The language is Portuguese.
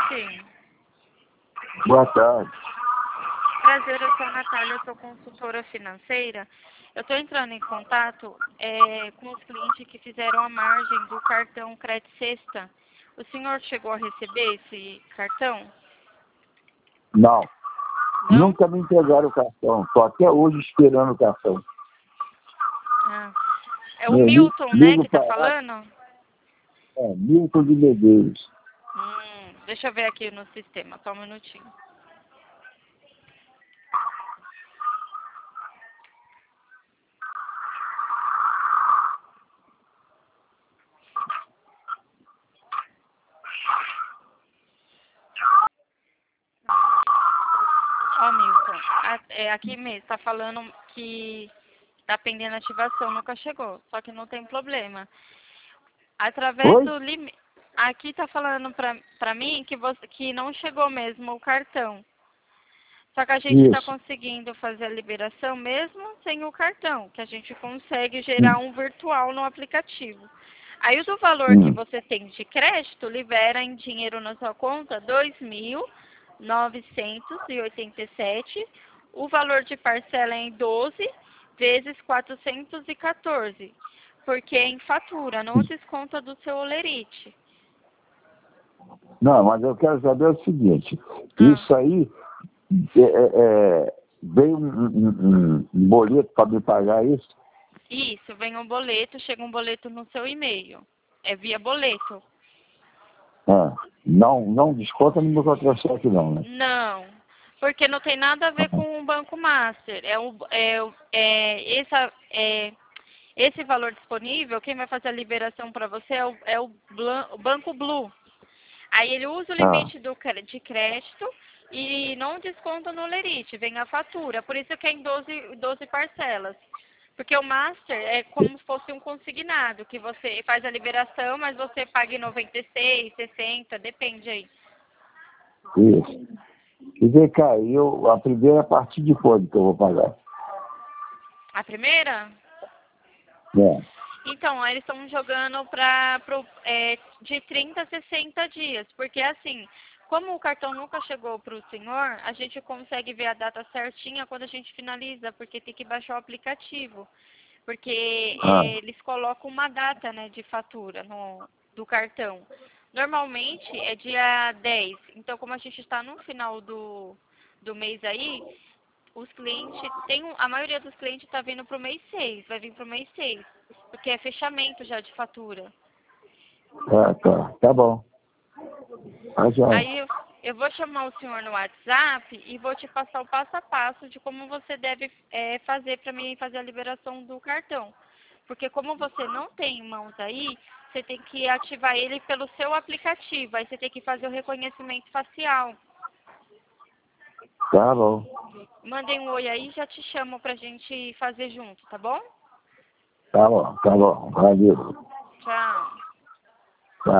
Sim. Boa tarde. Prazer, eu sou a Natália, eu sou consultora financeira. Eu estou entrando em contato com os clientes que fizeram a margem do cartão Crédito Sexta. O senhor chegou a receber esse cartão? Não. Não? Nunca me entregaram o cartão. Estou até hoje esperando o cartão. Ah. É o Milton, né, que está falando? É, Milton de Medeiros. Deixa eu ver aqui no sistema, só um minutinho. Ó, Milton, aqui mesmo, está falando que está pendendo ativação, nunca chegou, só que não tem problema. Através Oi? do limite, aqui está falando para mim que não chegou mesmo o cartão. Só que a gente está Isso. conseguindo fazer a liberação mesmo sem o cartão, que a gente consegue gerar um virtual no aplicativo. Aí o do valor que você tem de crédito, libera em dinheiro na sua conta R$ 2.987. O valor de parcela é em 12 vezes 414, porque é em fatura, não desconta do seu holerite. Não, mas eu quero saber o seguinte. Isso aí vem um boleto para me pagar isso? Isso, vem um boleto, chega um boleto no seu e-mail. É via boleto. Não desconta no meu contra-cheque não, né? Não, porque não tem nada a ver com o Banco Master. Esse valor disponível, quem vai fazer a liberação para você é o Banco Blue. Aí ele usa o limite de crédito e não desconta no lerite, vem a fatura. Por isso que é em 12 parcelas. Porque o Master é como se fosse um consignado, que você faz a liberação, mas você paga em 96, 60, depende aí. Isso. E vem cá, a primeira a partir de quando que eu vou pagar? A primeira? É. Então, eles estão jogando de 30 a 60 dias, porque assim, como o cartão nunca chegou para o senhor, a gente consegue ver a data certinha quando a gente finaliza, porque tem que baixar o aplicativo, porque eles colocam uma data, né, de fatura do cartão. Normalmente é dia 10, então como a gente está no final do mês aí, os clientes, a maioria dos clientes está vindo para o mês 6, vai vir para o mês 6, porque é fechamento já de fatura. Tá bom. Já. Aí eu vou chamar o senhor no WhatsApp e vou te passar o passo a passo de como você deve fazer para mim fazer a liberação do cartão. Porque como você não tem em mãos aí, você tem que ativar ele pelo seu aplicativo, aí você tem que fazer o reconhecimento facial. Tá bom. Mandem um oi aí e já te chamo pra gente fazer junto, tá bom? Tá bom. Valeu. Tchau.